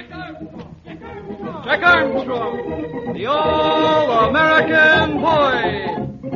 Jack Armstrong, the All-American Boy.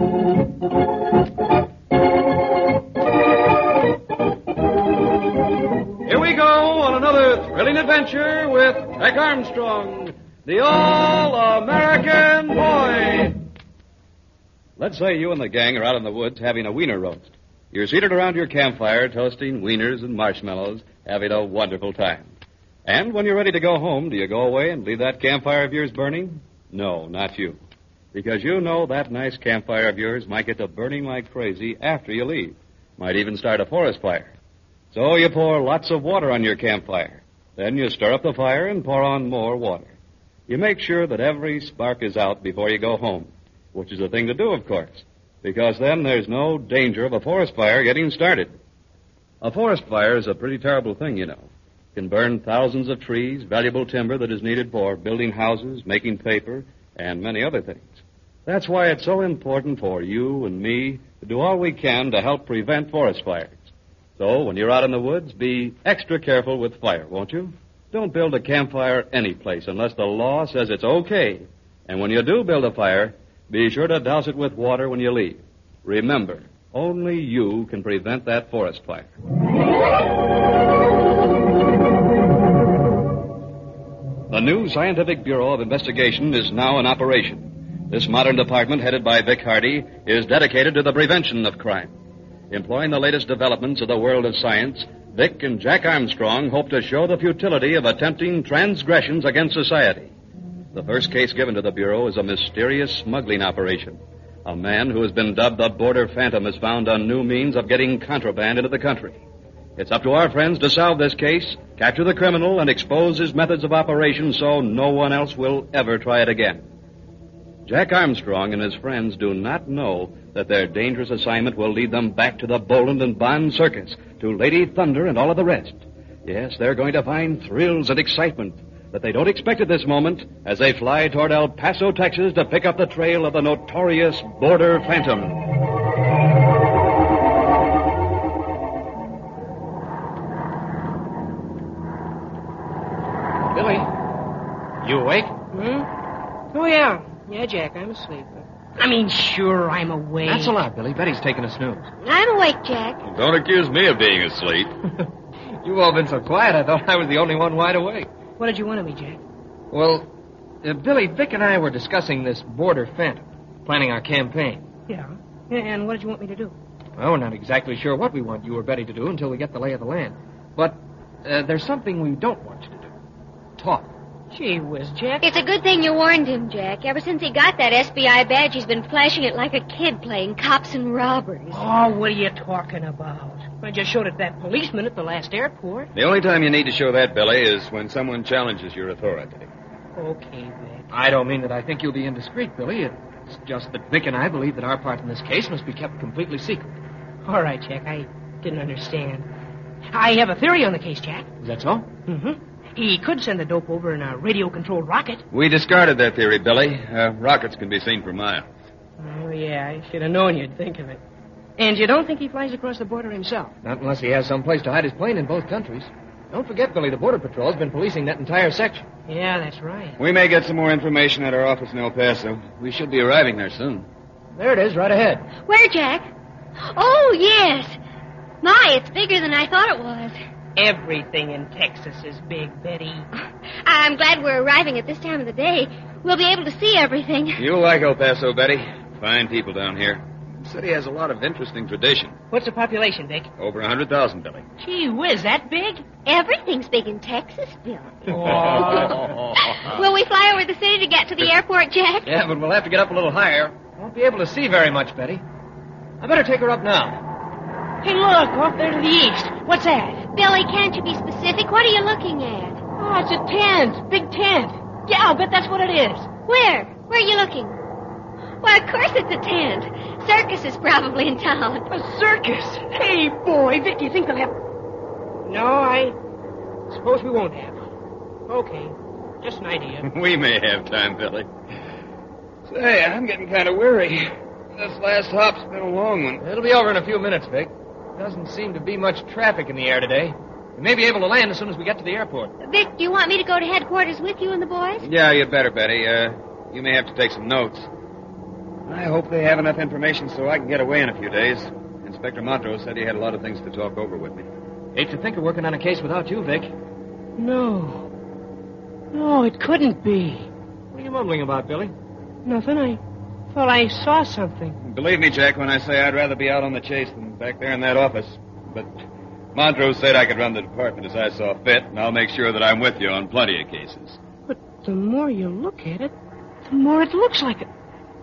Here we go on another thrilling adventure with Jack Armstrong, the All-American Boy. Let's say you and the gang are out in the woods having a wiener roast. You're seated around your campfire toasting wieners and marshmallows, having a wonderful time. And when you're ready to go home, do you go away and leave that campfire of yours burning? No, not you. Because you know that nice campfire of yours might get to burning like crazy after you leave. Might even start a forest fire. So you pour lots of water on your campfire. Then you stir up the fire and pour on more water. You make sure that every spark is out before you go home, which is the thing to do, of course, because then there's no danger of a forest fire getting started. A forest fire is a pretty terrible thing, you know. It can burn thousands of trees, valuable timber that is needed for building houses, making paper, and many other things. That's why it's so important for you and me to do all we can to help prevent forest fires. So when you're out in the woods, be extra careful with fire, won't you? Don't build a campfire any place unless the law says it's okay. And when you do build a fire, be sure to douse it with water when you leave. Remember, only you can prevent that forest fire. The new Scientific Bureau of Investigation is now in operation. This modern department, headed by Vic Hardy, is dedicated to the prevention of crime. Employing the latest developments of the world of science, Vic and Jack Armstrong hope to show the futility of attempting transgressions against society. The first case given to the Bureau is a mysterious smuggling operation. A man who has been dubbed the Border Phantom has found a new means of getting contraband into the country. It's up to our friends to solve this case, capture the criminal, and expose his methods of operation so no one else will ever try it again. Jack Armstrong and his friends do not know that their dangerous assignment will lead them back to the Boland and Bond Circus, to Lady Thunder and all of the rest. Yes, they're going to find thrills and excitement that they don't expect at this moment as they fly toward El Paso, Texas to pick up the trail of the notorious Border Phantom. Billy, you awake? Oh, yeah. Yeah, Jack, I'm asleep. I mean, sure, I'm awake. That's a lot, Billy. Betty's taking a snooze. I'm awake, Jack. Don't accuse me of being asleep. You've all been so quiet, I thought I was the only one wide awake. What did you want of me, Jack? Well, Billy, Vic and I were discussing this Border Phantom, planning our campaign. Yeah. And what did you want me to do? Well, we're not exactly sure what we want you or Betty to do until we get the lay of the land. But there's something we don't want you to do. Talk. Gee whiz, Jack. It's a good thing you warned him, Jack. Ever since he got that SBI badge, he's been flashing it like a kid playing cops and robbers. Oh, what are you talking about? I just showed it to that policeman at the last airport. The only time you need to show that, Billy, is when someone challenges your authority. Okay, Vic. I don't mean that I think you'll be indiscreet, Billy. It's just that Vic and I believe that our part in this case must be kept completely secret. All right, Jack. I didn't understand. I have a theory on the case, Jack. Is that so? Mm-hmm. He could send the dope over in a radio-controlled rocket. We discarded that theory, Billy. Rockets can be seen for miles. Oh, yeah. I should have known you'd think of it. And you don't think he flies across the border himself? Not unless he has some place to hide his plane in both countries. Don't forget, Billy, the Border Patrol's been policing that entire section. Yeah, that's right. We may get some more information at our office in El Paso. We should be arriving there soon. There it is, right ahead. Where, Jack? Oh, yes. My, it's bigger than I thought it was. Everything in Texas is big, Betty. I'm glad we're arriving at this time of the day. We'll be able to see everything. You'll like El Paso, Betty. Fine people down here. The city has a lot of interesting tradition. What's the population, Vic? Over 100,000, Billy. Gee whiz, that big? Everything's big in Texas, Bill. Oh. Will we fly over the city to get to the airport, Jack? Yeah, but we'll have to get up a little higher. Won't be able to see very much, Betty. I better take her up now. Hey, look, off there to the east. What's that? Billy, can't you be specific? What are you looking at? Oh, it's a tent. Big tent. Yeah, I'll bet that's what it is. Where? Where are you looking? Why, of course it's a tent. Circus is probably in town. A circus? Hey, boy, Vic, you think they'll have... No, I suppose we won't have. Okay, just an idea. We may have time, Billy. Say, I'm getting kind of weary. This last hop's been a long one. It'll be over in a few minutes, Vic. Doesn't seem to be much traffic in the air today. We may be able to land as soon as we get to the airport. Vic, do you want me to go to headquarters with you and the boys? Yeah, you'd better, Betty. You may have to take some notes. I hope they have enough information so I can get away in a few days. Inspector Montrose said he had a lot of things to talk over with me. Hate to think of working on a case without you, Vic. No. No, it couldn't be. What are you mumbling about, Billy? Nothing. I thought I saw something. Believe me, Jack, when I say I'd rather be out on the chase than back there in that office. But Montrose said I could run the department as I saw fit, and I'll make sure that I'm with you on plenty of cases. But the more you look at it, the more it looks like it.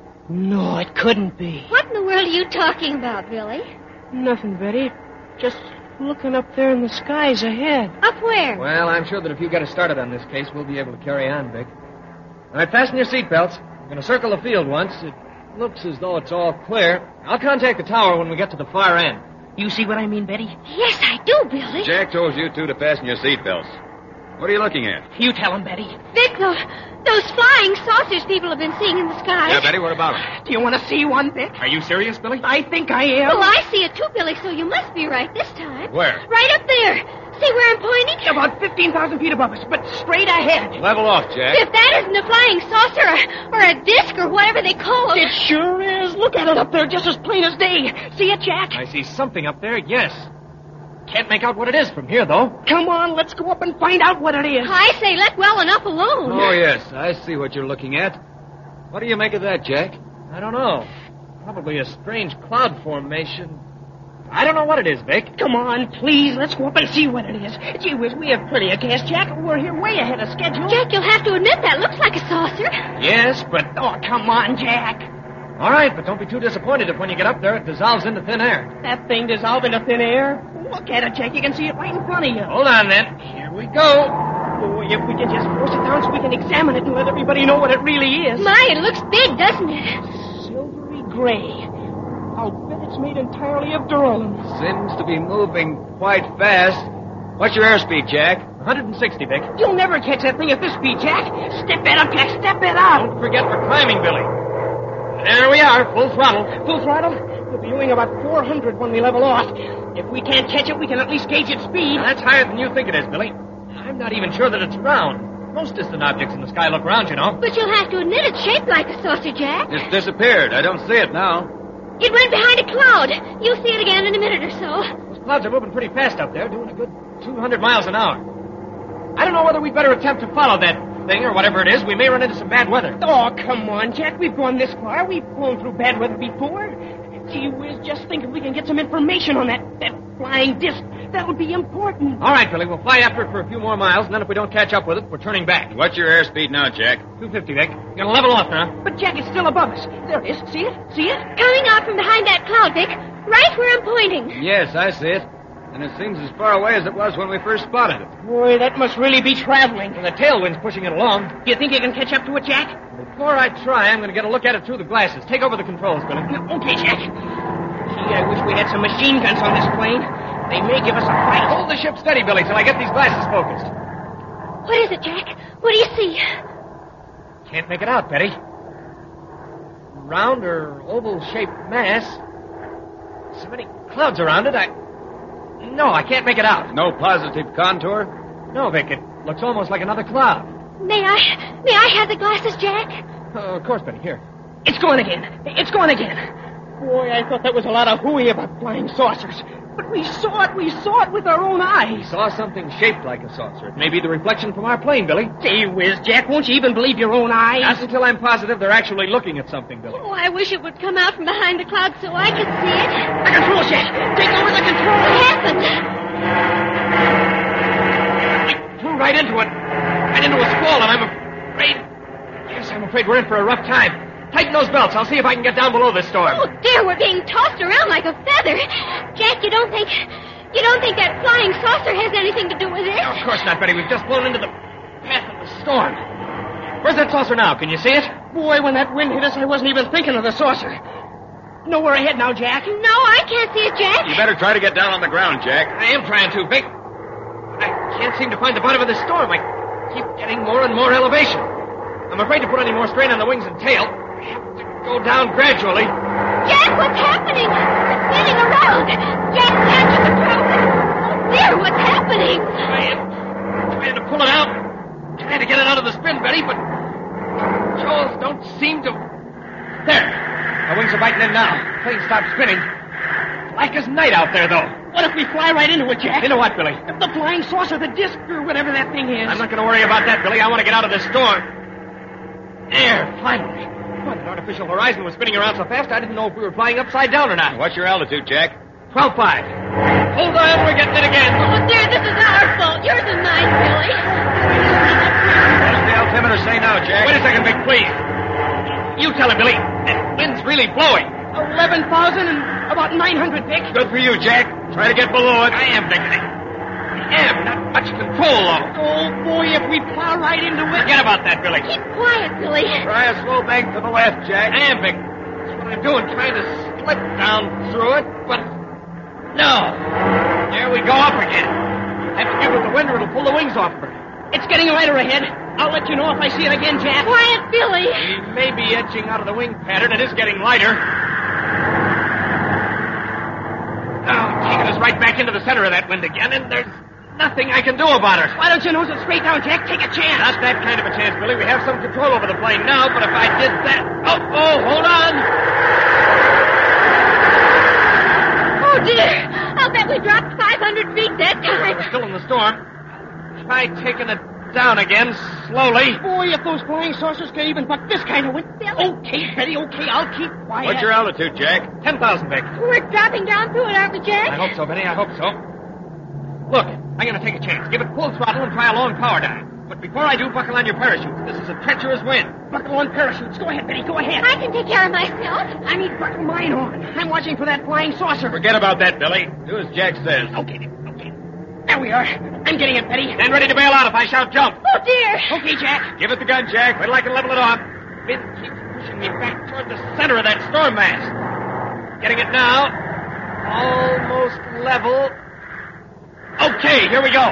No, it couldn't be. What in the world are you talking about, Billy? Nothing, Betty. Just looking up there in the skies ahead. Up where? Well, I'm sure that if you get us started on this case, we'll be able to carry on, Vic. All right, fasten your seatbelts. We're going to circle the field once. It looks as though it's all clear. I'll contact the tower when we get to the far end. You see what I mean, Betty? Yes, I do, Billy. Jack told you two to fasten your seatbelts. What are you looking at? You tell him, Betty. Vic, those flying saucers people have been seeing in the sky. Yeah, Betty, what about them? Do you want to see one, Vic? Are you serious, Billy? I think I am. Oh, I see it too, Billy, so you must be right this time. Where? Right up there. See where I'm pointing? About 15,000 feet above us, but straight ahead. Level off, Jack. If that isn't a flying saucer or a disc or whatever they call them. It sure is. Look at it up there, just as plain as day. See it, Jack? I see something up there, yes. Can't make out what it is from here, though. Come on, let's go up and find out what it is. I say, let well enough alone. Oh, yes, I see what you're looking at. What do you make of that, Jack? I don't know. Probably a strange cloud formation. I don't know what it is, Vic. Come on, please, let's go up and see what it is. Gee whiz, we have plenty of gas, Jack. We're here way ahead of schedule. Jack, you'll have to admit that looks like a saucer. Yes, but... Oh, come on, Jack. All right, but don't be too disappointed if when you get up there it dissolves into thin air. That thing dissolved into thin air. Look at it, Jack. You can see it right in front of you. Hold on, then. Here we go. Boy, if we can just force it down so we can examine it and let everybody know what it really is. My, it looks big, doesn't it? Silvery gray. I'll bet it's made entirely of duralumin. Seems to be moving quite fast. What's your airspeed, Jack? 160, Vic. You'll never catch that thing at this speed, Jack. Step it up, Jack. Step it up. Don't forget we're climbing, Billy. There we are, full throttle. Full throttle? We'll be doing about 400 when we level off. If we can't catch it, we can at least gauge its speed. Now, that's higher than you think it is, Billy. I'm not even sure that it's round. Most distant objects in the sky look round, you know. But you'll have to admit it's shaped like a saucer, Jack. It's disappeared. I don't see it now. It went behind a cloud. You'll see it again in a minute or so. Those clouds are moving pretty fast up there, doing a good 200 miles an hour. I don't know whether we'd better attempt to follow that thing or whatever it is. We may run into some bad weather. Oh, come on, Jack. We've gone this far. We've flown through bad weather before. Gee whiz, just think if we can get some information on that flying disc. That would be important. All right, Billy, we'll fly after it for a few more miles, and then if we don't catch up with it, we're turning back. What's your airspeed now, Jack? 250, Vic. You're gonna level off now. But, Jack, it's still above us. There it is. See it? See it? Coming out from behind that cloud, Vic. Right where I'm pointing. Yes, I see it. And it seems as far away as it was when we first spotted it. Boy, that must really be traveling. And the tailwind's pushing it along. Do you think you can catch up to it, Jack? Before I try, I'm gonna get a look at it through the glasses. Take over the controls, Billy. Okay, Jack. Gee, I wish we had some machine guns on this plane. They may give us a fight. Hold the ship steady, Billy, till I get these glasses focused. What is it, Jack? What do you see? Can't make it out, Betty. Round or oval-shaped mass. So many clouds around it, No, I can't make it out. No positive contour? No, Vic, it looks almost like another cloud. May I have the glasses, Jack? Of course, Betty, here. It's going again. It's going again. Boy, I thought that was a lot of hooey about flying saucers. But we saw it with our own eyes. Saw something shaped like a saucer. It may be the reflection from our plane, Billy. Gee whiz, Jack, won't you even believe your own eyes? Not until I'm positive they're actually looking at something, Billy. Oh, I wish it would come out from behind the clouds so I could see it. The controls, Jack. Take over the controls. What happened? I flew right into it. Right into a squall, and I'm afraid we're in for a rough time. Tighten those belts. I'll see if I can get down below this storm. Oh, dear, we're being tossed around like a feather. Jack, you don't think that flying saucer has anything to do with it? Of course not, Betty. We've just blown into the path of the storm. Where's that saucer now? Can you see it? Boy, when that wind hit us, I wasn't even thinking of the saucer. Nowhere ahead now, Jack. No, I can't see it, Jack. You better try to get down on the ground, Jack. I am trying to, Vic. I can't seem to find the bottom of this storm. I keep getting more and more elevation. I'm afraid to put any more strain on the wings and tail. I have to go down gradually. Jack, what's happening? We're spinning around. Jack, catch the controls. Oh, dear, what's happening? Trying to pull it out. Trying to get it out of the spin, Betty, but controls don't seem to... There. The wings are biting in now. Plane stopped spinning. Black as night out there, though. What if we fly right into it, Jack? Into what, Billy? The flying saucer, the disc, or whatever that thing is. I'm not going to worry about that, Billy. I want to get out of this storm. There, finally. What, an artificial horizon was spinning around so fast I didn't know if we were flying upside down or not. What's your altitude, Jack? 12.5. Hold on, we're getting it again. Oh, dear, this is our fault. Yours is mine, Billy. What does the altimeter say now, Jack? Wait a second, Vic, please. You tell him, Billy. That wind's really blowing. 11,000 and about 900, Vic. Good for you, Jack. Try to get below it. I am, Vic. I am. Not much control, though. Oh, boy, if we plow right into it. Forget about that, Billy. Keep quiet, Billy. Try a slow bank to the left, Jack. I am, Vic. That's what I'm doing, trying to slip down through it, but... No. There we go up again. I have to give it the wind or it'll pull the wings off of it. It's getting lighter ahead. I'll let you know if I see it again, Jack. Quiet, Billy. We may be edging out of the wing pattern. It is getting lighter. Now, taking us right back into the center of that wind again, and there's nothing I can do about it. Why don't you nose it straight down, Jack? Take a chance. Not that kind of a chance, Billy. We have some control over the plane now, but if I did that... Oh, hold on. Oh, dear. I'll bet we dropped 500 feet that time. We're still in the storm. Try taking it down again, slowly. Boy, if those flying saucers can even buck this kind of wind. Billy. Okay, Betty, okay, I'll keep quiet. What's your altitude, Jack? 10,000, Vic. We're dropping down through it, aren't we, Jack? I hope so, Benny. I hope so. Look, I'm going to take a chance. Give it full throttle and try a long power dive. But before I do, buckle on your parachutes. This is a treacherous wind. Buckle on parachutes. Go ahead, Betty, go ahead. I can take care of myself. I need to buckle mine on. I'm watching for that flying saucer. Forget about that, Billy. Do as Jack says. Okay, Dick, okay. There we are. I'm getting it, Betty. Stand ready to bail out if I shout jump. Oh, dear. Okay, Jack. Give it the gun, Jack. Wait till I can level it off. Wind keeps pushing me back toward the center of that storm mass. Getting it now. Almost level. Okay, here we go.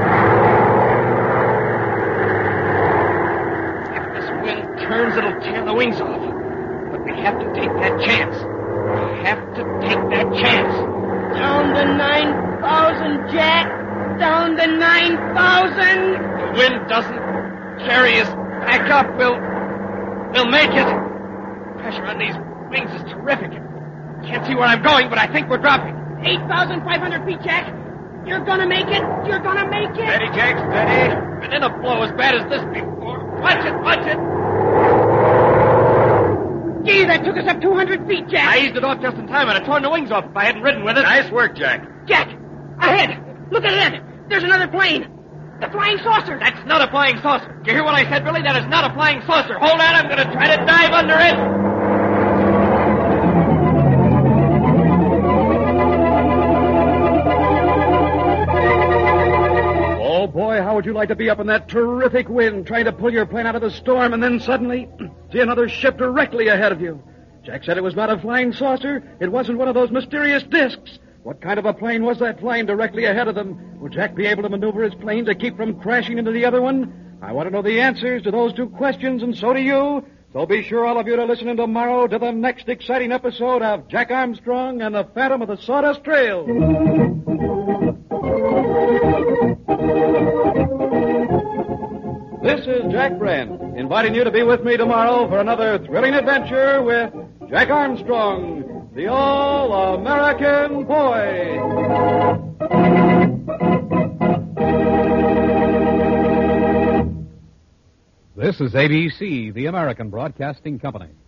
If this wind turns, it'll tear the wings off. But we have to take that chance. We have to take that chance. Down to 9,000, Jack. Down to 9,000. The wind doesn't carry us back up. We'll make it. Pressure on these wings is terrific. Can't see where I'm going, but I think we're dropping. 8,500 feet, Jack. You're gonna make it. You're gonna make it. Steady, Jack, steady. Been in a blow as bad as this before. Watch it, watch it. Gee, that took us up 200 feet, Jack. I eased it off just in time. I'd have torn the wings off if I hadn't ridden with it. Nice work, Jack. Jack, ahead. Look ahead. There's another plane. The flying saucer. That's not a flying saucer. Did you hear what I said, Billy? That is not a flying saucer. Hold on, I'm going to try to dive under it. Oh, boy, how would you like to be up in that terrific wind, trying to pull your plane out of the storm, and then suddenly see another ship directly ahead of you? Jack said it was not a flying saucer. It wasn't one of those mysterious discs. What kind of a plane was that flying directly ahead of them? Will Jack be able to maneuver his plane to keep from crashing into the other one? I want to know the answers to those two questions, and so do you. So be sure, all of you, to listen in tomorrow to the next exciting episode of Jack Armstrong and the Phantom of the Sawdust Trail. This is Jack Brand, inviting you to be with me tomorrow for another thrilling adventure with Jack Armstrong, the All-American Boy. This is ABC, the American Broadcasting Company.